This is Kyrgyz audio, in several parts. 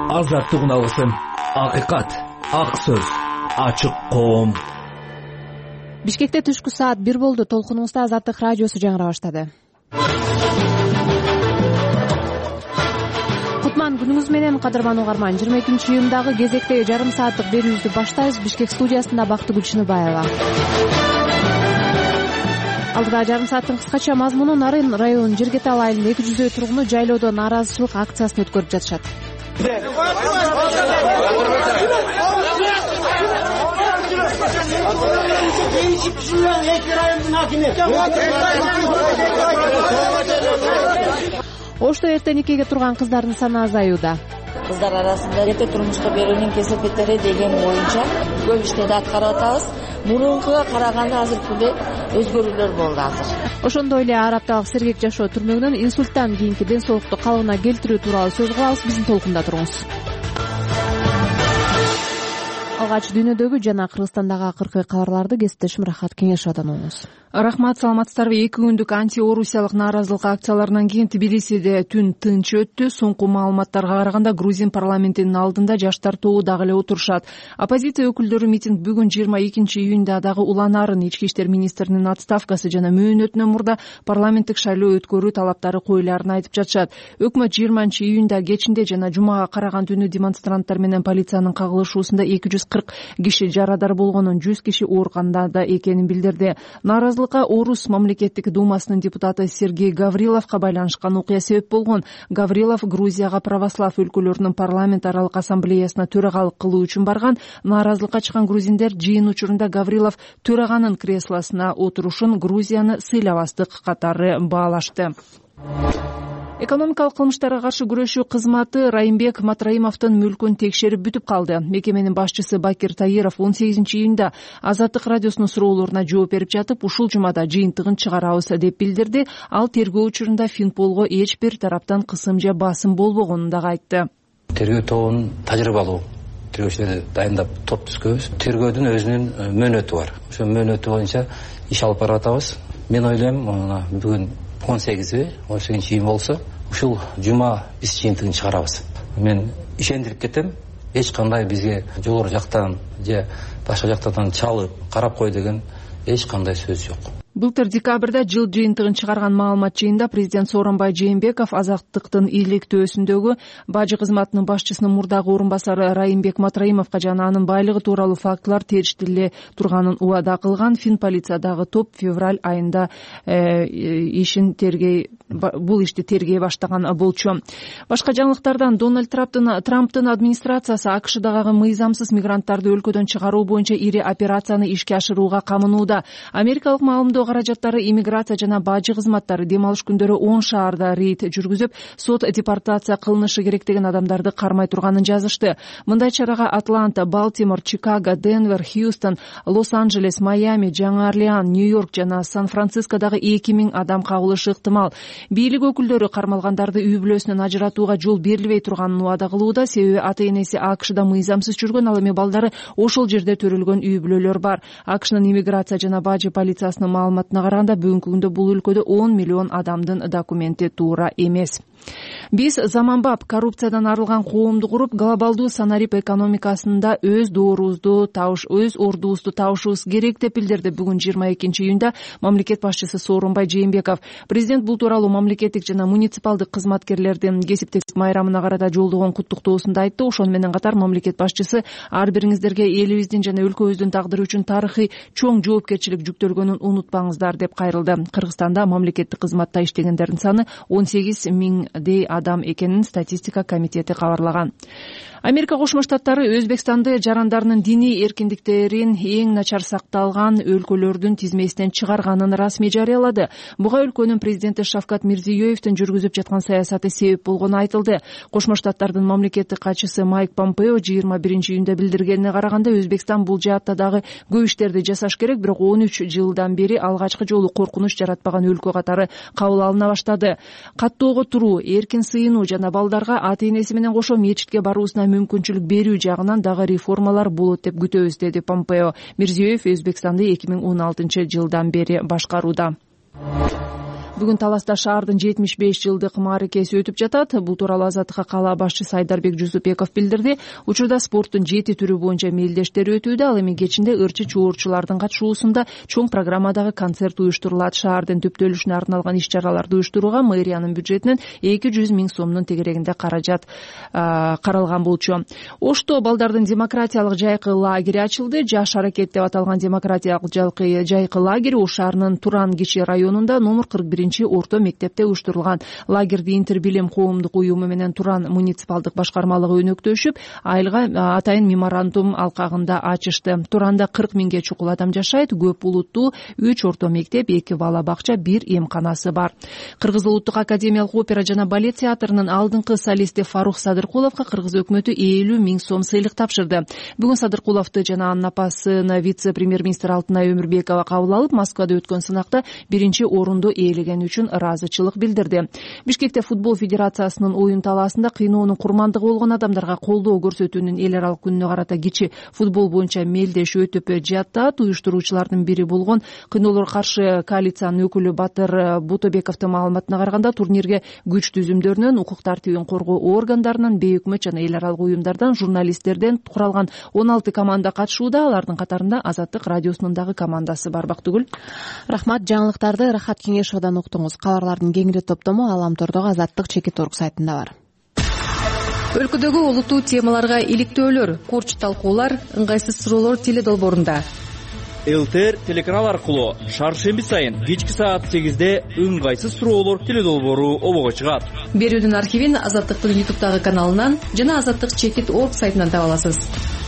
азаттык алышым, акыйкат, ак сөз, ачык коом. Бишкекте түшкү саат 1 болду. Толкунуңузда Азаттык радиосу жаңыра баштады. Кутман күнүңүз менен, кадырман угарман. 22-июндагы кезектеги жарым сааттык берүүбүздү баштайбыз. Бишкек студиясында Бактыгүл Чыныбаева. Алдыда жарым сааттын кыскача мазмуну: Нарын районунун Жергетал айылынын 200 тургуну жайлоодо нааразычылык акциясын өткөрүп жатышат. Ошто эрте никеге турган кыздардын саны азаюуда. Кыздар арасында эрте турмушка берүүнүн кесепеттери деген боюнча көп иштерди аткарып атабыз. Мурункуга караганда азыркы күндө өзгөрүүлөр болду азыр. Ошондой эле ар апталык сергек жашоо түрмөгүнөн инсульттан кийинки ден соолукту калыбына келтирүү тууралуу сөз кылабыз. Биздин толкунда туруңуз. Алгач дүйнөдөгү жана Кыргызстандагы акыркы кабарларды кесиптешим Рахат Кеңешовдон угуңуз. Рахмат, саламатсыздарбы. 2 күндүк анти-орусиялык нааразылык акцияларынан кийин Тбилисиде түн тынч өттү. Соңку маалыматтарга караганда Грузин парламентинин алдында жаштар тобу дагы эле отурушат. Оппозиция өкүлдөрү митинг бүгүн 22-июнда дагы уланарын, ички иштер министринин отставкасы жана мөөнөтүнөн мурда парламенттик шайлоо өткөрүү талаптары коюларын айтып жатышат. Өкмөт 20-июнда кечинде жана жумага караган түнү демонстранттар менен полициянын кагылышуусунда 240 киши жарадар болгонун, 100 киши ооруканада экенин билдирди. Орус мамлекеттик думасынын депутаты Сергей Гавриловго байланышкан окуя себеп болгон. Гаврилов Грузияга православ өлкөлөрүнүн парламент аралык ассамблеясына төрагалык кылуу үчүн барган. Нааразылыкка чыккан грузиндер жыйын учурунда Гаврилов төраганын креслосуна отурушун Грузияны сыйлабастык катары баалашты. Экономикалык кылмыштарга каршы күрөшүү кызматы Райымбек Матраимовдун мүлкүн текшерип бүтүп калды. Мекеменин башчысы Бакир Таиров 18-июнда Азаттык радиосунун суроолоруна жооп берип жатып, ушул жумада жыйынтыгын чыгарабыз деп билдирди. Ал тергөө учурунда Финполго эч бир тараптан кысым же басым болбогонун дагы айтты. Тергөө тобунун тажрыйбалуу тергөөчүлөрдү дайындап топ түзгөнбүз. Тергөөдүн өзүнүн мөөнөтү бар. Ошол мөөнөтү боюнча иш алып барып атабыз. Мен ойлойм, бүгүн 18-июнь болсо, ушул жума биз жыйынтыгын чыгарабыз. Мен ишендирип кетем, эч кандай бизге жогору жактан же башка жактан чалып карап кой деген эч кандай сөз жок. Былтыр декабрда жыл жыйынтыгын чыгарган маалымат жыйында президент Сооронбай Жээнбеков Азаттыктын иликтөөсүндөгү бажы кызматынын башчысынын мурдагы орун басары Райымбек Матраимовго жана анын байлыгы тууралуу фактылар териштириле турганын убада кылган. Фин полициядагы топ февраль айында бул ишти тергей баштаган болчу. Башка жаңылыктардан Дональд Трамптын администрациясы АКШдагы мыйзамсыз мигранттарды өлкөдөн чыгаруу боюнча ири операцияны ишке ашырууга камынууда. Америкалык маалымдоо каражаттары, иммиграция жана бажы кызматтары дем алыш күндөрү 10 шаарда рейд жүргүзүп, сот депортация кылынышы керек деген адамдарды кармай турганын жазышты. Мындай чарага Атланта, Балтимор, Чикаго, Денвер, Хьюстон, Лос-Анджелес, Майами, Жаңы Орлеан, Нью-Йорк жана Сан-Францискодагы 2000 адам кабылышы ыктымал. Бийлик өкүлдөрү кармалгандарды үй бүлөсүнөн ажыратууга жол берилбей турганын убада кылууда. Себеби ата-энеси АКШда мыйзамсыз жүргөн, ал эми балдары ошол жерде төрөлгөн үй бүлөлөр бар. АКШнын иммиграция жана бажы полициясынын маалыматына караганда бүгүнкү күндө бул өлкөдө 10 миллион адамдын документи туура эмес. Биз заманбап коррупциядан арылган коомду куруп, глобалдуу санарип экономикасында өз ордубузду табышыбыз керек деп билдирди бүгүн 22-июнда мамлекет башчысы Сооронбай Жээнбеков. Президент бул тууралуу мамлекеттик жана муниципалдык кызматкерлердин кесиптештик майрамына карата жолдогон куттуктоосунда айтты. Ошону менен катар мамлекет башчысы ар бириңиздерге элибиздин жана өлкөбүздүн тагдыры үчүн тарыхый чоң жоопкерчилик жүктөлгөнүн унутпаңыздар деп кайрылды. Кыргызстанда мамлекеттик кызматта иштегендердин саны 18 миңдей адам экенин статистика комитети кабарлаган. Америка Кошмо Штаттары Өзбекстанды жарандарынын диний эркиндиктерин эң начар сакталган өлкөлөрдүн тизмесинен чыгарганын расмий жарыялады. Буга өлкөнүн президенти Шавкат Мирзиёевдин жүргүзүп жаткан саясаты себеп болгону айтылды. Кошмо Штаттардын мамлекеттик катчысы Майк Помпео 21-июнда билдиргенине караганда, Өзбекстан бул жаатта дагы көп иштерди жасаш керек, бирок 13 жылдан бери алгачкы жолу коркунуч жаратпаган өлкө катары кабыл алына баштады. Каттоого туруу, эркин сыйынуу жана балдарга ата-энеси менен кошо мечитке баруусуна мүмкүнчүлүк берүү жагынан дагы реформалар болот деп күтөбүз, деди Помпео. Мирзиёев Өзбекстанды 2016 жылдан бери башкарууда. Бүгүн Таласта шаардын 75 жылдык мааракеси өтүп жатат. Бул тууралуу Азаттыкка кала башчысы Айдарбек Жусупбеков билдирди. Учурда спорттун 7 түрү боюнча мелдештер өтүүдө. Ал эми кечинде ырчы чуурчулардын катышуусунда чоң программадагы концерт уюштурулат. Шаардын түптөлүшүнө арналган иш-чараларды уюштурууга мэриянын бюджетинен 200 миң сомдун тегерегинде каражат каралган болчу. Ошто балдардын демократиялык жайкы лагери ачылды. Жаш аракет деп аталган демократиялык жайкы лагери Ош шаарынын Туран кичи районунда номер 41 орто мектепте уюштурулган. Лагерди Интер билим коомдук уюму менен Туран муниципалдык башкармалыгы өнөктөшүп, айылга атайын меморандум алкагында ачышты. Туранда 40 миңге чукул адам жашайт. Көп улуттуу 3 орто мектеп, 2 бала бакча, 1 эмканасы бар. Кыргыз улуттук академиялык опера жана балет театрынын алдыңкы солисти Фарух Садыркуловго кыргыз өкмөтү 50 миң сом сыйлык тапшырды. Бүгүн Садыркуловду жана анын апасын вице-премьер-министр Алтынай Өмүрбекова кабыл алып, Москвада өткөн сынакта 1 орунду ээлегени үчүн ыраазычылык билдирди. Бишкекте футбол федерациясынын оюн талаасында кыйноонун курмандыгы болгон адамдарга колдоо көрсөтүүнүн эл аралык күнүнө карата кичи футбол боюнча мелдеш өтүп жатат. Уюштуруучулардын бири болгон Кыйноолорго каршы коалициянын өкүлү Батыр Бутобековдун маалыматына караганда, турнирге күч түзүмдөрүнөн, укук тартибин коргоо органдарынан, бейөкмөт жана эл аралык уюмдардан, журналисттерден куралган 16 команда катышууда. Алардын катарында Азаттык радиосунун дагы командасы бар. Бактыгүл, рахмат. Жаңылыктарды Рахат Кеңешовдон уктуңуз. Кабарлардын кеңири топтому Аламтордогу Азаттык чекит орг сайтында бар. Өлкөдөгү олуттуу темаларга иликтөөлөр, курч талкуулар, ыңгайсыз суроолор теледолбоорунда. ЛТР телеканал аркылуу шаршемби сайын кечки саат 8-де ыңгайсыз суроолор теледолбоору обого чыгат. Берүүдүн архивин Азаттыктын YouTube'дагы каналынан жана Азаттык чекит орг сайтынан таба аласыз.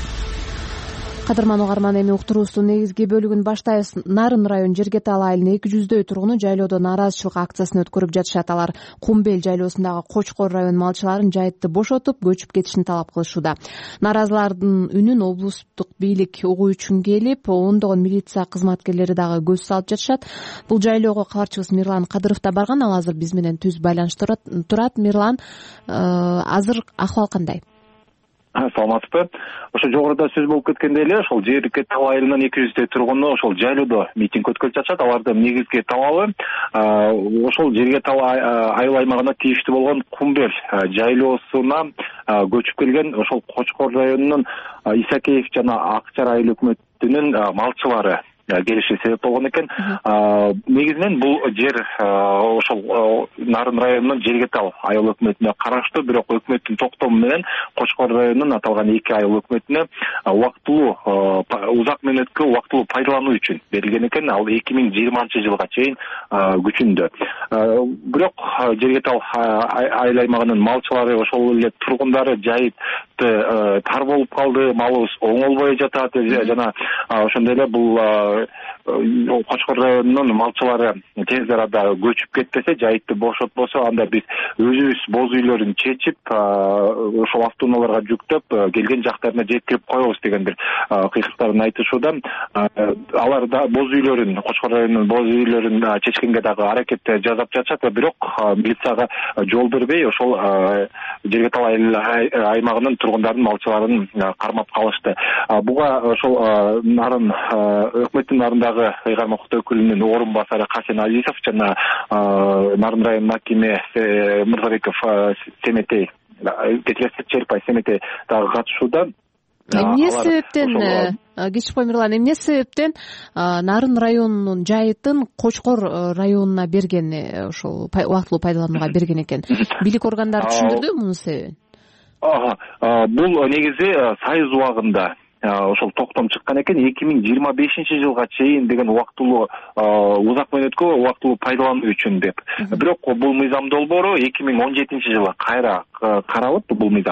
Кадырман угарман, эми уктуруубуздун негизги бөлүгүн баштайбыз. Нарын район Жергетал айылынын 200дөй тургуну жайлоодо нааразычылык акциясын өткөрүп жатышат. Алар Кумбел жайлоосундагы Кочкор район малчыларын жайтты бошотуп, көчүп кетишин талап кылышууда. Нааразылардын үнүн облустук бийлик угуу үчүн келип, ондогон милиция кызматкерлери дагы көз салып жатышат. Бул жайлоого кабарчыбыз Мирлан Кадыров да барган. Ал азыр биз менен түз байланышта турат. Мирлан, азыр акыбал кандай? Саламатсызбы. Ошо жогоруда сөз болуп кеткендей эле, ошол Жергетал айылынын 200дөй тургуну ошол жайлоодо митинг өткөрүп жатышат. Алардын негизги талабы ошол Жергетал айыл аймагына тийиштүү болгон Кумбел жайлоосуна көчүп келген ошол Кочкор районунун Исакеев жана Акчар айыл өкмөтүнүн малчылары келиши себеп болгон экен. Негизинен бул жер ошол Нарын районунун Жергетал айыл өкмөтүнө караштуу, бирок өкмөттүн токтому менен Кочкор районунун аталган 2 айыл өкмөтүнө убактылуу узак мөөнөткө убактылуу пайдалануу үчүн берилген экен. Ал 2020-жылга чейин күчүндө. Бирок Жергетал айыл аймагынын малчылары, ошол эле тургундары жайытты тар болуп калды, малыбыз оңолбой жатат жана ошондой эле бул Кочкор районунун малчылары тез арада көчүп кетпесе, жайытты бошотпосо, анда биз өзүбүз боз үйлөрүн чечип, ошол автоунааларга жүктөп, келген жактарына жеткирип коебуз деген бир кыйкыктарын айтышууда. Алар да боз үйлөрүн, Кочкор районунун боз үйлөрүн чечкенге дагы аракет жасап жатышат, бирок милицияга жол бербей, ошол Жергетал аймагынын тургундарын, малчыларын кармап калышты. Буга ошол Нарын өкмөттүн нарындагы ыйгарма укук өкүлүнүн орун басары Касен Азизов жана Нарын районунун акими Мырзабеков Семетей, Черпай Семетей дагы катышууда. Эмне себептен, кичипой Мирлан, эмне себептен Нарын районунун жайытын Кочкор районуна берген, ошол убактылуу пайдаланууга берген экен? Бийлик органдары түшүндүрдү мунун себебин? Бул негизи сайыз убагында ошол токтом чыккан экен. 2025-жылга чейин деген убактылуу узак мөөнөткө убактылуу пайдалануу үчүн деп. Бирок бул мыйзам долбоору 2017-жылы кайра каралып, бул мыйзам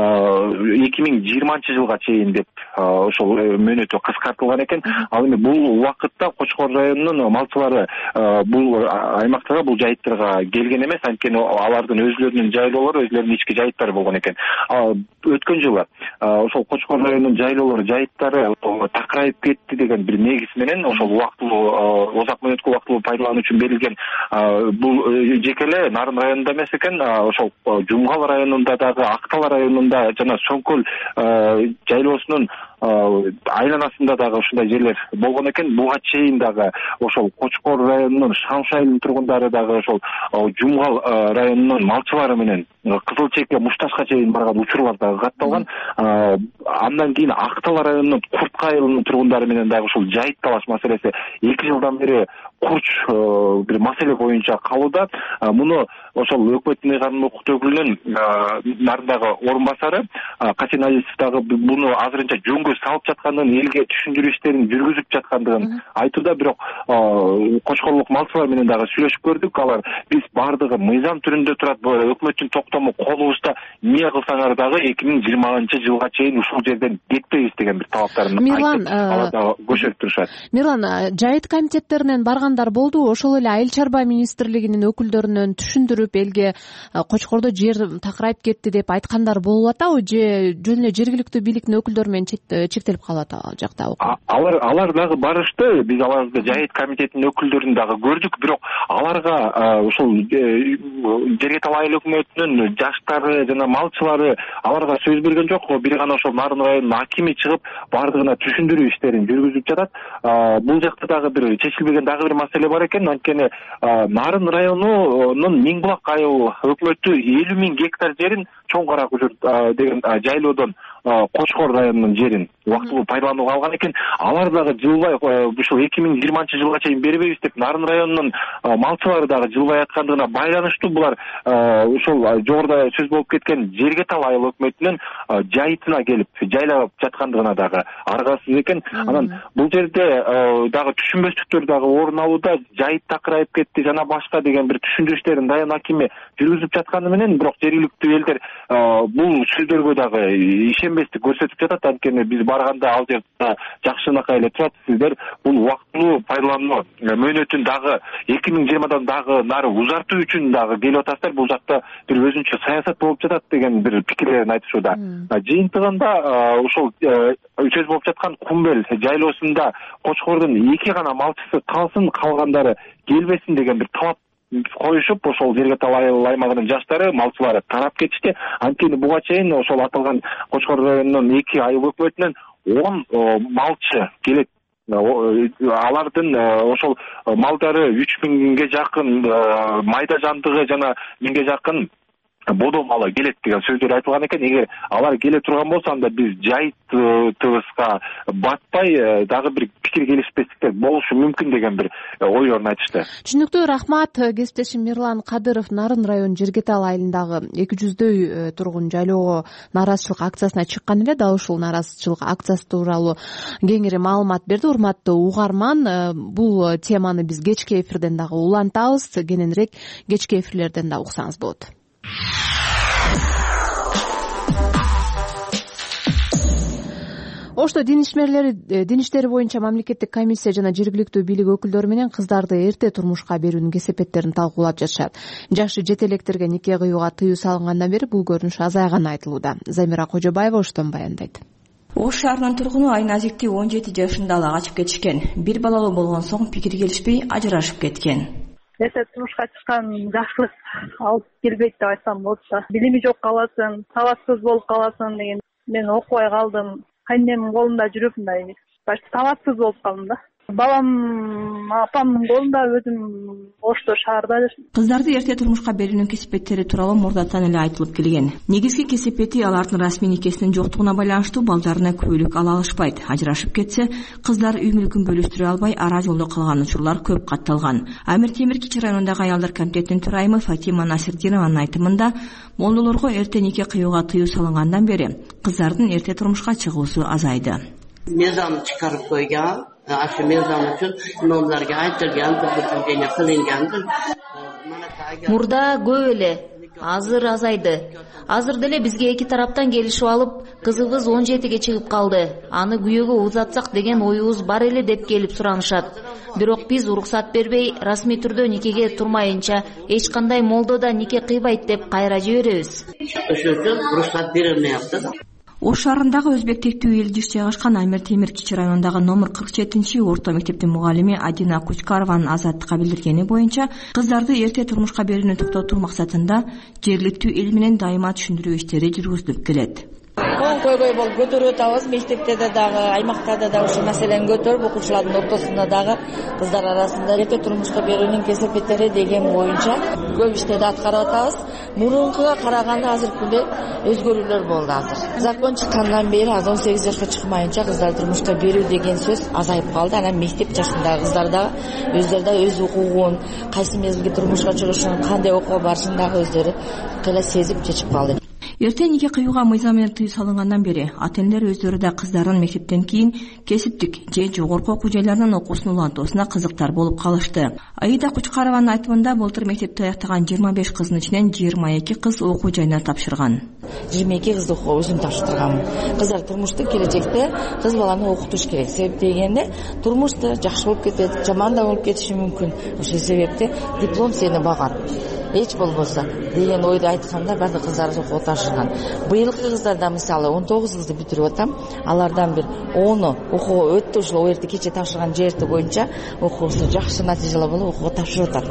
2020-жылга чейин деп ошол мөөнөтү кыскартылган экен. Ал эми бул убакытта Кочкор районунун малчылары бул аймактарга, бул жайыттарга келген эмес, анткени алардын өзлөрүнүн жайлоолору, өзлөрүнүн ички жайыттары болгон экен. Өткөн жылы ошол Кочкор районунун жайыттары такырайып кетти деген бир негиз менен ошол убактылуу узак мөөнөткө убактылуу пайдалануу үчүн берилген. Бул жеке эле Нарын районунда эмес экен, ошол Жумгал районунда дагы, Актал районунда жана Соңкөл жайлоосунун айланасында дагы ушундай жерлер болгон экен. Буга чейин дагы ошол Кочкор районунун Шамшы айылынын тургундары дагы ошол Жумгал районунун малчылары менен Кызыл Чекке Мушташка чейин барган учурлар дагы катталган. Андан кийин Актал районунун Куртка айылынын тургундары менен дагы ушул жайыт талаш маселеси 2 жылдан бери курч бир маселе боюнча калууда. Муну ошол өкмөттүн ыйгарым укук өкүлүнүн нарындагы орун басары Касен Азизов дагы буну азырынча жөнгө салып жаткандыгын, элге түшүндүрүү иштерин жүргүзүп жаткандыгын айтууда. Бирок Кочкорлук малчылар менен дагы сүйлөшүп көрдүк. Алар биз бардыгы мыйзам түрүндө турат, өкмөттүн токтому колубузда, эмне кылсаңар дагы 2020 жылга чейин ушул жерден кетпейбиз деген бир талаптарын айтып, алар дагы көчөрүп турушат. Мирлан, жайыт комитеттеринен баргандар болду. Ошол эле Айыл чарба министрлигинин өкүлдөрүнөн түшүндүрүп, элге Кочкордо жер такырайып кетти деп айткандар болуп атабы, же жөн эле жергиликтүү бийликтин өкүлдөрү менен чектелип калат ал жакта? Алар дагы барышты. Биз аларды жайыт комитетинин өкүлдөрүн дагы көрдүк. Бирок аларга ушул Жергетал айыл өкмөтүнүн жаштары жана малчылары аларга сөз берген жок. Бир гана ошол Нарын районунун акими чыгып бардыгына түшүндүрүү иштерин жүргүзүп жатат. Бул жакта дагы бир чечилбеген дагы бир маселе бар экен. Анткени Нарын районунун Миңбулак айыл өкмөтү 50.000 гектар жерин Чоң Кара Кужур деген жайлоодон Кочкор районунун жерин убактылуу пайдаланууга алган экен. Алар дагы жылбай ушул 2020 жылга чейин бербейбиз деп Нарын районунун малчылары дагы жылбай аткандыгына байланыштуу булар ушул жогоруда сөз болуп кеткен Жергетал айыл өкмөтүнүн жайытына келип жайлап жаткандыгына дагы аргасыз экен. Анан бул жерде дагы түшүнбөстүктөр дагы орун алууда. Жайыт такырайып кетти жана башка деген бир түшүндүрүү иштерин Даян акими жүргүзүп жатканы менен, бирок жергиликтүү элдер бул сөздөргө дагы ишенбестик көрсөтүп жатат. Анткени биз барганда ал жерде жакшынакай эле турат. Сиздер бул убактылуу пайдалануу мөөнөтүн дагы 2020 дагы нары узартуу үчүн дагы келип атасыздар. Бул жакта бир өзүнчө саясат болуп жатат деген бир пикирлерин айтышууда. Жыйынтыгында ошол сөз болуп жаткан Кумбел жайлоосунда Кочкордун 2 гана малчысы калсын, калгандары келбесин деген бир талап коюшуп, ошол Жергетал айыл аймагынын жаштары, малчылары тарап кетишти. Анткени буга чейин ошол аталган Кочкор районунун 2 айыл өкмөтүнөн 10 малчы келет. Алардын ошол малдары 3000ге жакын майда жандыгы жана 1000ге жакын бодо малы келет деген сөздөр айтылган экен. Эгер алар келе турган болсо, анда биз жайытыбызга батпай дагы бир пикир келишпестиктер болушу мүмкүн деген бир ойлорун айтышты. Түшүнүктүү, рахмат. Кесиптешим Мирлан Кадыров Нарын район Жергетал айылындагы 200дөй тургун жайлоого нааразычылык акциясына чыккан эле. Дал ушул нааразычылык акциясы тууралуу кеңири маалымат берди. Урматтуу угарман, бул теманы биз кечки эфирден дагы улантабыз. Кененирээк кечки эфирлерден да уксаңыз болот. Ошто дин иштери боюнча мамлекеттик комиссия жана жергиликтүү бийлик өкүлдөрү менен кыздарды эрте турмушка берүүнүн кесепеттерин талкуулап жатышат. Жашы жет электерге нике кыюуга тыюу салынгандан бери бул көрүнүш азайганы айтылууда. Замира Кожобаева Оштон баяндайт. Ош шаарынын тургуну Айназикти 17 жашында ала качып кетишкен. Бир балалуу болгон соң пикир келишпей ажырашып кеткен. Эрте турмушка чыккан жакшылык алып келбейт деп айтсам болот да. Билими жок каласың, сабатсыз болуп каласың деген. Мен окубай калдым. Кайнемдин колунда жүрүп мындай сабатсыз болуп калдым да. Балам апамдын колунда, өзүм Ошто шаарда жашайм. Кыздарды эрте турмушка берүүнүн кесепеттери тууралуу мурдатан эле айтылып келген. Негизги кесепети алардын расмий никесинин жоктугуна байланыштуу балдарына күбөлүк ала алышпайт. Ажырашып кетсе, кыздар үй мүлкүн бөлүштүрө албай ара жолдо калган учурлар көп катталган. Амир Темир Кичи районундагы аялдар комитетинин төрайымы Фатима Насирдинованын айтымында, молдолорго эрте нике кыюуга тыюу салынгандан бери кыздардын эрте турмушка чыгуусу азайды. Мезон чыгарып койгон. Aşı mezon üçün imamlarga aytılgan, bir kılıngandır. Murda көп эле, азыр азайды. Азыр деле бизге эки тараптан келишип алып, кызыбыз 17ге чыгып калды. Аны күйөөгө узатсак деген оюбуз бар эле деп келип суранышат. Бирок биз уруксат бербей, расмий түрдө никеге турмайынча эч кандай молдо да нике кыйбайт деп кайра жиберебиз. Ошол уруксат берилмейапты. Ош шаарындагы өзбек тектүү элдиш жайгашкан Амир Темир Кичи районундагы номер 47 орто мектептин мугалими Адина Кучкарованын Азаттыкка билдиргени боюнча, кыздарды эрте турмушка берүүнү токтотуу максатында жергиликтүү эл менен дайыма түшүндүрүү иштери жүргүзүлүп келет. көйгөй болуп көтөрүп атабыз. Мектептерде дагы, аймактарда дагы ушул маселени көтөрүп, окуучулардын ортосунда дагы кыздар арасында эрте турмушка берүүнүн кесепеттери деген боюнча көп иштерди аткарып атабыз. Мурункуга караганда азыркы күндө өзгөрүүлөр болду. Азыр закон чыккандан бери 18 жашка чыкмайынча кыздар турмушка берүү деген сөз азайып калды. Анан мектеп жашындагы кыздар да өздөрү да өз укугун, кайсы мезгилде турмушка чыгышын, кандай окууга барышын дагы өздөрү кыйла сезип чечип калды. Эрте нике кыюуга мыйзам менен тыюу салынгандан бери ата-энелер өздөрү да кыздардын мектептен кийин кесиптик же жогорку окуу жайларынын окуусун улантуусуна кызыктар болуп калышты. Аида Кучкарованын айтымында былтыр мектепти аяктаган 25 кыздын ичинен 22 кыз окуу жайына тапшырган. 22 кызды окууга өзүм тапшырганмын. Кыздар турмушту келечекте кыз баланы окутуш керек. Себеп дегенде турмушта жакшы болуп кетет, жаман да болуп кетиши мүмкүн. Ошол себепте диплом сени багат. Эч болбосо деген ойду айтканда баардык кыздарыбыз окууга тапшырган. Быйылкы кыздарда мисалы 19 кызды бүтүрүп атам. Алардан бир 10 окууга өттү. Ушул оерти кече тапшырган жерти боюнча окуусу жакшы натыйжалар болуп окууга тапшырып атат.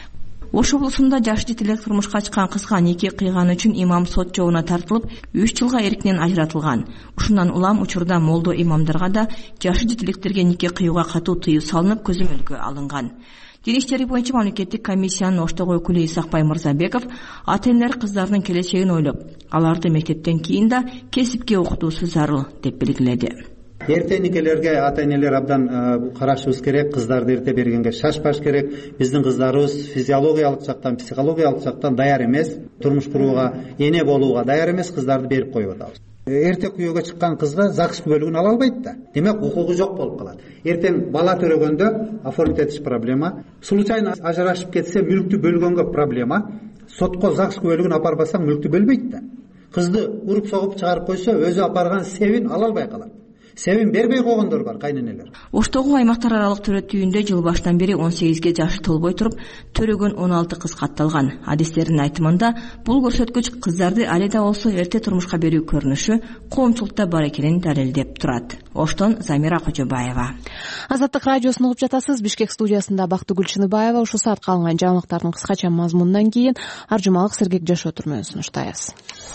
Ош облусунда жаш жетелек турмушка чыккан кызга нике кыйганы үчүн имам сот жообуна тартылып, 3 жылга эркинен ажыратылган. Ушундан улам учурда молдо имамдарга да жаш жетелектерге нике кыюуга катуу тыюу салынып, көзөмөлгө алынган. Дин иштери боюнча мамлекеттик комиссиянын Оштогу өкүлү Исакбай Мырзабеков ата-энелер кыздардын келечегин ойлоп, аларды мектептен кийин да кесипке окутуусу зарыл деп белгиледи. Эрте никелерге ата-энелер абдан карашыбыз керек, кыздарды эрте бергенге шашпаш керек. Биздин кыздарыбыз физиологиялык жактан, психологиялык жактан даяр эмес, турмуш курууга, эне болууга даяр эмес, кыздарды берип коюп атабыз. Эрте күйөөгө чыккан кызга ЗАГС күбөлүгүн ала албайт да. Демек, укугу жок болуп калат. Эртең бала төрөгөндө оформить этиш проблема, случайно ажырашып кетсе мүлктү бөлгөнгө проблема, сотко ЗАГС күбөлүгүн апарбасаң мүлктү бөлбөйт да. Кызды уруп согуп чыгарып койсо, өзү апарган себин ала албай калат. Себин бербей койгондор бар, кайненелер. Оштогу аймактар аралык төрөтүүндө жыл башынан бери 18ге жашы толбой туруп, төрөгөн 16 кыз катталган. Адистердин айтымында, бул көрсөткүч кыздарды али да болсо эрте турмушка берүү көрүнүшү коомчулукта бар экенин далилдеп турат. Оштон Замира Кожобаева. Азаттык радиосун угуп жатасыз. Бишкек студиясында Бактыгүл Чыныбаева. Ушул саатка алынган жаңылыктардын кыскача мазмунунан кийин Аржумалык Сергек жашоо түрмөсүн сунуштайбыз.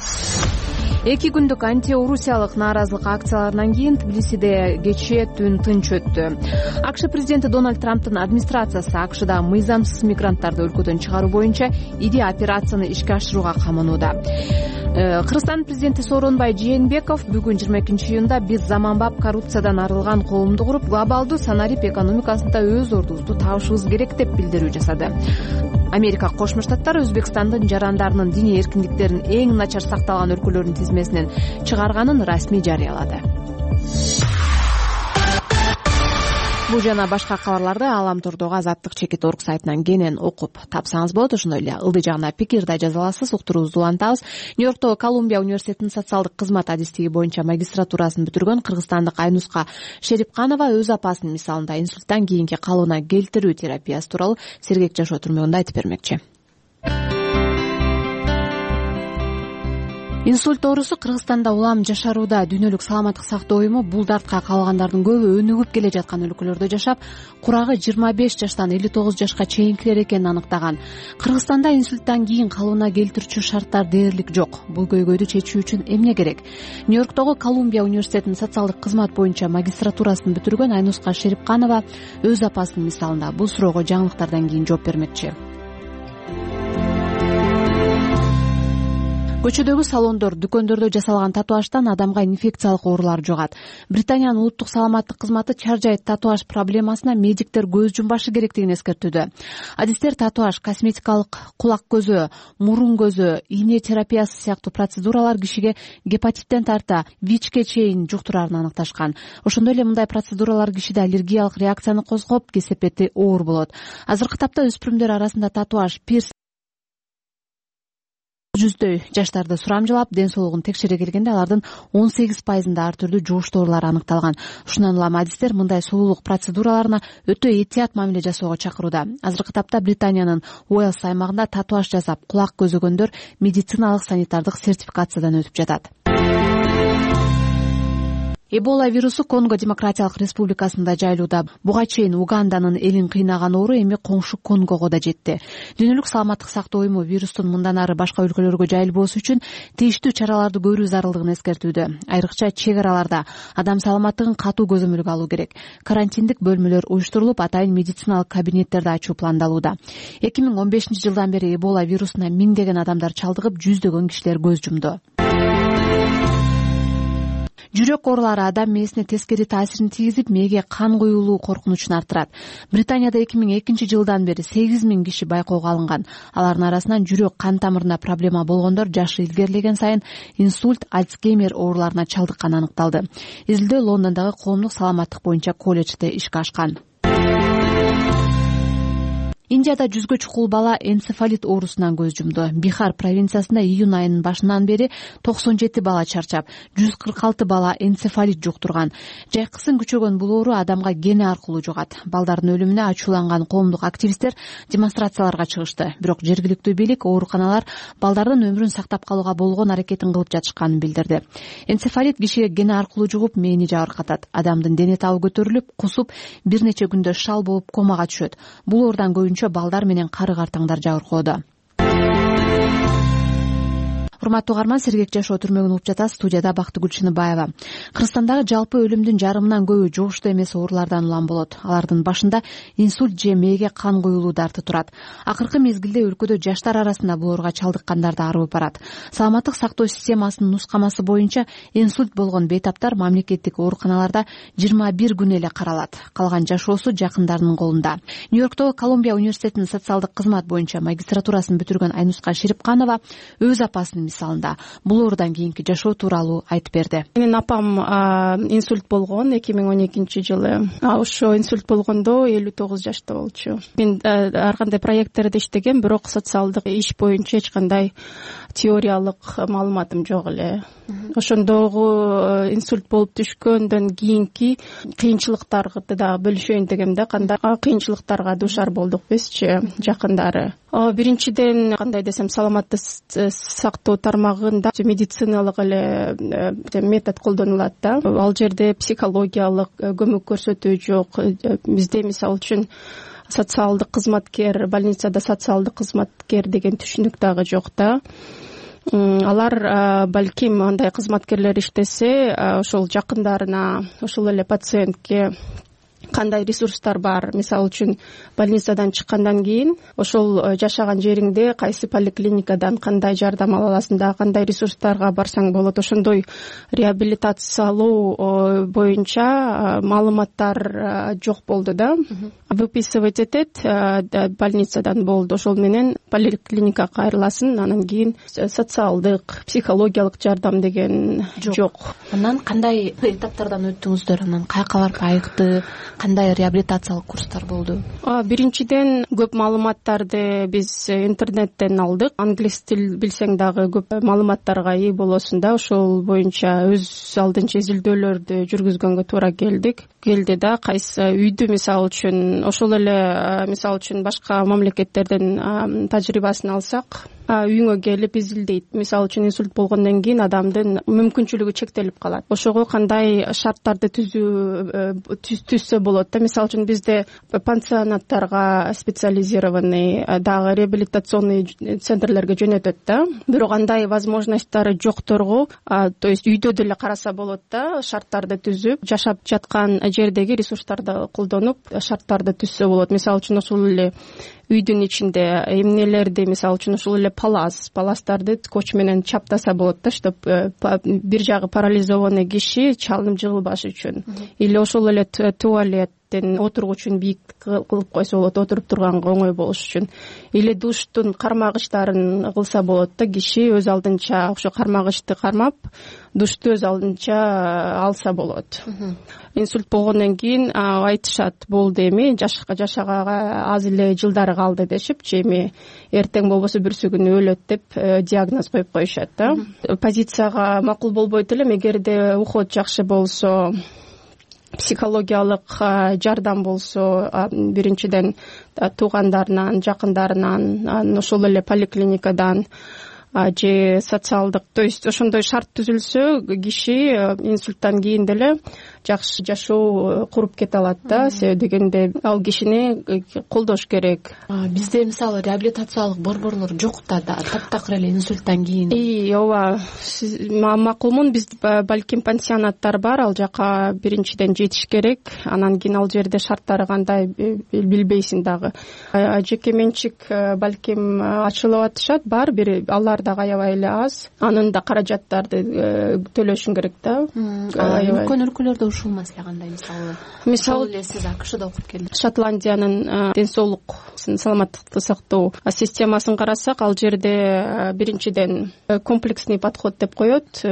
2 күндүк антиорусиялык нааразылык акцияларынан кийин Тбилисиде кечээ түн тынч өттү. АКШ президенти Дональд Трамптын администрациясы АКШда мыйзамсыз мигранттарды өлкөдөн чыгаруу боюнча ири операцияны ишке ашырууга камынууда. Кыргызстан президенти Сооронбай Жээнбеков бүгүн 22 июнда биз заманбап коррупциядан арылган коомду куруп, глобалдуу санарип экономикасында өз ордубузду табышыбыз керек деп билдирүү жасады. Америка Кошмо Штаттары Өзбекстандын жарандарынын диний эркиндиктерин эң начар сакталган өлкөлөрдүн тизмесинен чыгарганын расмий жарыялады. Бул жана башка кабарларды Аламтордогу Азаттык.org сайтынан кенен окуп тапсаңыз болот. Ошондой эле ылдый жагына пикир да жаза аласыз. Уктуруубузду улантабыз. Нью-Йорктогу Колумбия университетинин социалдык кызмат адистиги боюнча магистратурасын бүтүргөн кыргызстандык Айнуска Шерипканова өз апасынын мисалында инсульттан кийинки калыбына келтирүү терапиясы тууралуу Сергек жашоо түрмөгүндө айтып бермекчи. Инсульт оорусу Кыргызстанда улам жашарууда. Дүйнөлүк саламаттык сактоо уюму бул дартка калгандардын көбү өнүгүп келе жаткан өлкөлөрдө жашап, курагы 25 жаштан 59 жашка чейинкилер экенин аныктаган. Кыргызстанда инсульттан кийин калыбына келтирүүчү шарттар дээрлик жок. Бул көйгөйдү чечүү үчүн эмне керек? Нью-Йорктогу Колумбия университетинин социалдык кызмат боюнча магистратурасын бүтүргөн Айнуска Шерипканова өз апасынын мисалында бул суроого жаңылыктардан кийин жооп бермекчи. Көчөдөгү салондор, дүкөндөрдө жасалган татуаждан адамга инфекциялык оорулар жугат. Британиянын улуттук саламаттык кызматы чаржайт татуаж проблемасына медиктер көз жумбашы керектигин эскертүүдө. Адистер татуаж, косметикалык кулак көзү, мурун көзү, ийне терапиясы сыяктуу процедуралар кишиге гепатиттен тарта ВИЧке чейин жуктурарын аныкташкан. Ошондой эле мындай процедуралар кишиде аллергиялык реакцияны козгоп, кесепети оор болот. Азыркы тапта өспүрүмдөр арасында татуаж, пирс жүздөй жаштарды сурамжылап, ден соолугун текшере келгенде алардын 18%-ында ар түрдүү жугуштуу оорулар аныкталган. Ушундан улам адистер мындай сулуулук процедураларына өтө этият мамиле жасоого чакырууда. Азыркы тапта Британиянын Уэльс аймагында татуаж жасап, кулак көзөгөндөр медициналык санитардык сертификациядан өтүп жатат. Эбола вирусу Конго Демократиялык Республикасында жайылууда. Буга чейин Уганданын элин кыйнаган оору эми коңшу Конгого да жетти. Дүйнөлүк саламаттык сактоо уюму вирустун мындан ары башка өлкөлөргө жайылбоосу үчүн тийиштүү чараларды көрүү зарылдыгын эскертүүдө. Айрыкча чек араларда адам саламаттыгын катуу көзөмөлгө алуу керек. Карантиндик бөлмөлөр уюштурулуп, атайын медициналык кабинеттерди ачуу пландалууда. 2015-жылдан бери Эбола вирусуна миңдеген адамдар чалдыгып, жүздөгөн кишилер көз жумду. Жүрөк оорулары адам мээсине тескери таасирин тийгизип, мээге кан куюулуу коркунучун арттырат. Британияда 2002-жылдан бери 8000 киши байкоого алынган. Алардын арасынан жүрөк кан тамырында проблема болгондор жашы илгерилеген сайын инсульт, Альцгеймер ооруларына чалдыкканы аныкталды. Изилдөө Лондондогу коомдук саламаттык боюнча колледжде ишке ашкан. Индияда жүзгө чукул бала энцефалит оорусунан көз жумду. Бихар провинциясында июнь айынын башынан бери 97 бала чарчап, 146 бала энцефалит жуктурган. Жайкысын күчөгөн бул оору адамга кене аркылуу жугат. Балдардын өлүмүнө ачууланган коомдук активисттер демонстрацияларга чыгышты. Бирок жергиликтүү бийлик ооруканалар балдардын өмүрүн сактап калууга болгон аракетин кылып жатышканын билдирди. Энцефалит кишиге кене аркылуу жугуп, мээни жабыркатат. Адамдын дене табы көтөрүлүп, кусуп, бир нече күндө шал болуп комага түшөт. Бул оордан көбүнчө балдар менен кары-картаңдар жабыркоодо. Урматтуу угарман, сергек жашоо түрмөгүн угуп жатасыз. Студияда Бактыгүл Чыныбаева. Кыргызстандагы жалпы өлүмдүн жарымынан көбү жугуштуу эмес оорулардан улам болот. Алардын башында инсульт же мээге кан куюулуу дарты турат. Акыркы мезгилде өлкөдө жаштар арасында бул ооруга чалдыккандар да арыбып барат. Саламаттык сактоо системасынын нускамасы боюнча инсульт болгон бейтаптар мамлекеттик ооруканаларда 21 күн эле каралат. Калган жашоосу жакындарынын колунда. Нью-Йорктогу Колумбия университетинин социалдык кызмат боюнча магистратурасын бүтүргөн Айнуска Шерипканова өз апасынын мисалында бул оорудан кийинки жашоо тууралуу айтып берди. Менин апам инсульт болгон 2012-жылы. Ошо инсульт болгондо 59 жашта болчу. Мен ар кандай проекттерде иштегем, бирок социалдык иш боюнча эч кандай теориялык маалыматым жок эле. Ошондогу инсульт болуп түшкөндөн кийинки кыйынчылыктарды да бөлүшөйүн дегем да, кандай кыйынчылыктарга дуушар болдук бизчи жакындары. Биринчиден, кандай десем, саламаттык сактоо тармагында медициналык эле метод колдонулат да. Ал жерде психологиялык көмөк көрсөтүү жок. Бизде мисалы үчүн социалдык кызматкер, больницада социалдык кызматкер деген түшүнүк дагы жок да. Алар балким андай кызматкерлер иштесе, ошол жакындарына, ошол эле пациентке кандай ресурстар бар. Мисалы үчүн больницадан чыккандан кийин ошол жашаган жериңде кайсы поликлиникадан кандай жардам ала аласың, да кандай ресурстарга барсаң болот. Ошондой реабилитациялоо боюнча маалыматтар жок болду да. Выписывать этет больницадан болду. Ошол менен поликлиникага кайрыласың, анан кийин социалдык, психологиялык жардам деген жок. Анан кандай этаптардан өттүңүздөр? Анан каяка барып айыкты? Кандай реабилитациялык курстар болду? Биринчиден көп маалыматтарды биз интернеттен алдык. Англис тил билсең дагы көп маалыматтарга ээ болосуң да. Ошол боюнча өз алдынча изилдөөлөрдү жүргүзгөнгө туура келди да. Кайсы үйдү мисалы үчүн, ошол эле мисалы үчүн башка мамлекеттердин тажрыйбасын алсак, үйүңө келип изилдейт. Мисалы үчүн инсульт болгондон кийин адамдын мүмкүнчүлүгү чектелип калат. Ошого кандай шарттарды түзсө болот да. Мисалы үчүн бизде пансионаттарга специализированный дагы реабилитационный центрлерге жөнөтөт да. Бирок андай возможностьтары жокторго, то есть үйдө деле караса болот да. Шарттарды түзүп, жашап жаткан жердеги ресурстарды колдонуп, шарттарды түзсө болот. Мисалы үчүн ошол эле үйдүн ичинде эмнелерди, мисалы үчүн ошол эле паластарды скотч менен чаптаса болот да, чтоб бир жагы парализованный киши чалынып жыгылбаш үчүн. Или ошол эле туалеттин отургучун бийик кылып койсо болот, отуруп турганга оңой болуш үчүн. Или душтун кармагычтарын кылса болот да, киши өз алдынча ошо кармагычты кармап, душту өз алдынча алса болот. Инсульт болгондон кийин айтышат, болду эми жашаганга аз эле жылдары калды дешипчи, эми эртең болбосо бүрсү күнү өлөт деп диагноз коюп коюшат да. Позицияга макул болбойт элем, эгерде уход жакшы болсо, психологиялык жардам болсо, биринчиден туугандарынан, жакындарынан, ошол эле поликлиникадан, же социалдык, то есть ошондой шарт түзүлсө киши инсульттан кийин деле жакшы жашоо куруп кете алат да. Себеби дегенде ал кишини колдош керек. Бизде мисалы реабилитациялык борборлор жок да, таптакыр эле инсульттан кийин. Ооба, макулмун. Биз балким пансионаттар бар, ал жака биринчиден жетиш керек, анан кийин ал жерде шарттары кандай билбейсиң дагы. Жеке менчик балким ачылып атышат, бар бир, алар дагы аябай эле аз. Анын да каражаттарды төлөшүң керек да. Үлкөн өлкөлөрдө ушул маселе кандай? Мисалы эле сиз АКШда окуп келдиңиз. Шотландиянын ден соолук, саламаттыкты сактоо системасын карасак, ал жерде биринчиден комплексный подход деп коет.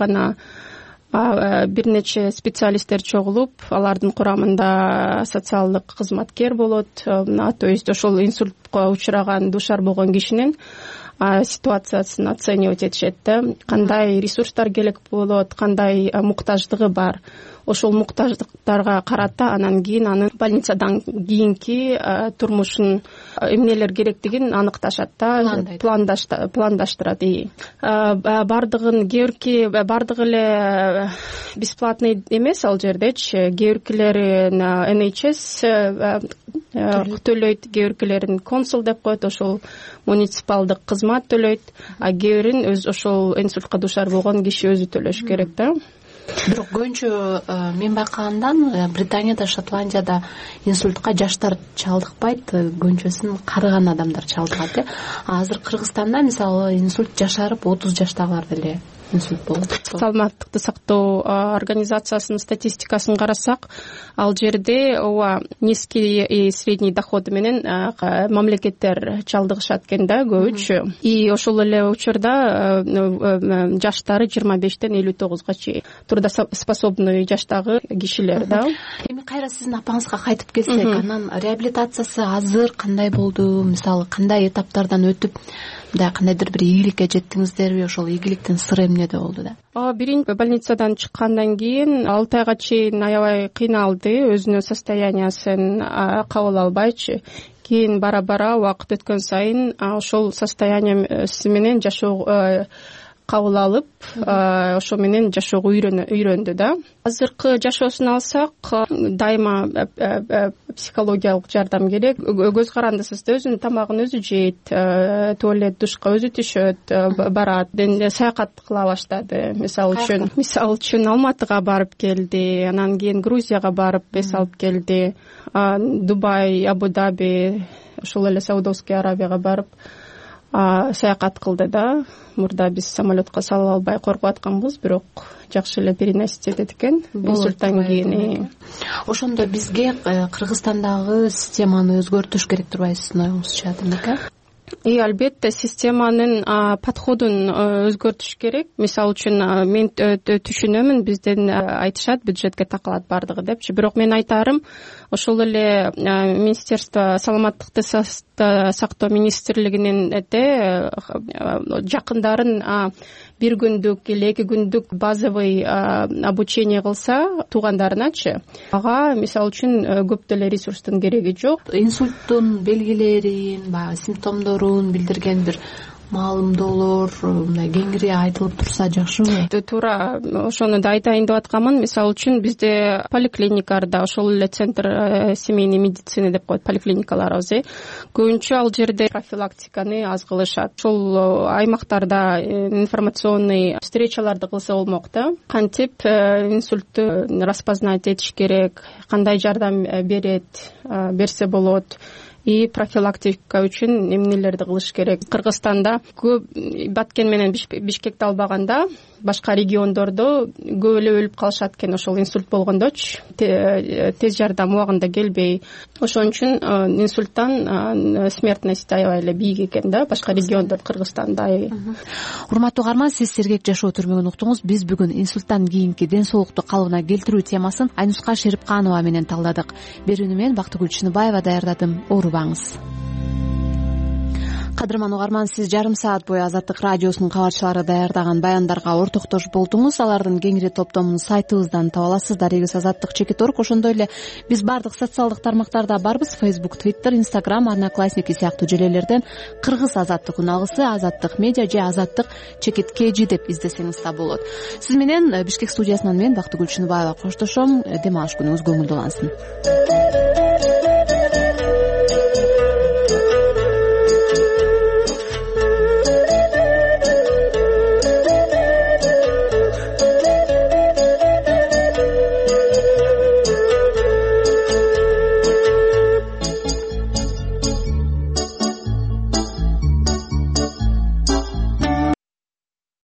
Бир нече специалисттер чогулуп, алардын курамында социалдык кызматкер болот. То есть ошол инсультка учураган, душар болгон кишинин ситуациясын оценивать этишет да. Кандай ресурстар керек болот, кандай муктаждыгы бар. Ошол муктаждыктарга карата анан кийин анын больницадан кийинки турмушун эмнелер керектигин аныкташат да, пландаштырат. Бардыгын бардыгы эле бесплатный эмес ал жердечи. Кээ-биркилерин NHS төлөйт, кээ-биркилерин консул деп коет, ошол муниципалдык кызмат төлөйт, а кээ-бирин өз ошол инсультка душар болгон киши өзү төлөш керек да. Бирок көбүнчө мен байкагандан Британияда, Шотландияда инсультка жаштар чалдыкпайт, көбүнчөсүн карыган адамдар чалдыгат. Азыр Кыргызстанда мисалы инсульт жашарып 30 жаштагылар деле инсульт болот. Саламаттыкты сактоо организациясынын статистикасын карасак, ал жерде низкий и средний доходу менен мамлекеттер чалдыгышат экен да көбүнчө. И ошол эле учурда жаштары 25-тен 59-га чейин трудоспособный жаштагы кишилер да. Эми кайра сиздин апаңызга кайтып келсек, анан реабилитациясы азыр кандай болду? Мисалы кандай этаптардан өтүп, кандайдыр бир ийгиликке жеттиңиздерби? Ошол ийгиликтин сыры эмнеде болду да? Биринчи больницадан чыккандан кийин 6 айга чейин аябай кыйналды, өзүнүн состояниясын кабыл албайчы. Кийин бара-бара убакыт өткөн сайын ошол состояниясы менен жашоо кабыл алып, ошо менен жашоого үйрөндү да. Азыркы жашоосун алсак, дайыма психологиялык жардам керек. Көз карандысыз да, өзүнүн тамагын өзү жейт, туалет, душка өзү түшөт, барат, саякат кыла баштады. Мисалы үчүн Алматыга барып келди, анан кийин Грузияга барып бес алып келди, Дубай, Абу-Даби, ошол эле Саудовский Аравияга барып саякат кылды да. Мурда биз самолетко салып албай коркуп атканбыз, бирок жакшы эле переносить этет экен инсульттан кийин. Ошондо бизге Кыргызстандагы системаны өзгөртүш керек турбайбы, сиздин оюңузча, демек? Албетте, системанын подходун өзгөртүш керек. Мисалы үчүн мен түшүнөмүн, бизден айтышат бюджетке такалат бардыгы депчи. Бирок мен айтарым, ошол эле Министерство саламаттыкты сактоо министрлигинин жакындарын бир күндүк или 2 күндүк базовый обучение кылса туугандарыначы, ага мисалы үчүн көп деле ресурстун кереги жок. Инсульттун белгилерин, симптомдорун билдирген бир маалымдоолор кеңири айтылып турса жакшыбы? Туура ошону да айтайын деп атканмын. Мисалы үчүн бизде поликлиникаларда, ошол эле центр семейной медицины деп коет поликлиникаларыбыз, көбүнчө ал жерде профилактиканы аз кылышат. Ошол аймактарда информационный встречаларды кылса болмок да. Кантип инсультту распознать этиш керек, кандай жардам берсе болот. И профилактика үчүн эмнелерди кылыш керек. Кыргызстанда көп Баткен менен Бишкекти албаганда, башка региондордо көп эле өлүп калышат экен ошол инсульт болгондочу. Тез жардам убагында келбей. Ошон үчүн инсульттан смертность аябай эле бийик экен да, башка региондор Кыргызстанда. Урматтуу угарман, сиз Сергек жашоо түрмөгүн уктуңуз. Биз бүгүн инсульттан кийинки ден соолукту калыбына келтирүү темасын Айнуска Шерипканова менен талдадык. Берүүнү мен Бактыгүл Чыныбаева даярдадым. Оорубаңыз. кадырман угарман, сиз жарым саат бою Азаттык радиосунун кабарчылары даярдаган баяндарга ортоктош болдуңуз. Алардын кеңири топтомун сайтыбыздан таба аласыз. Дарегиз azattik.org. Ошондой эле биз бардык социалдык тармактарда барбыз. Facebook, Twitter, Instagram, Одноклассники сыяктуу желелерден кыргыз Азаттык уналгысы, Азаттык медиа же Азаттык ЧКТ деп издесеңиз да болот. Сиз менен Бишкек студиясынан мен Бактыгүл Чыныбаева коштошом. Дем алыш күнүңүз көңүлдүү улансын.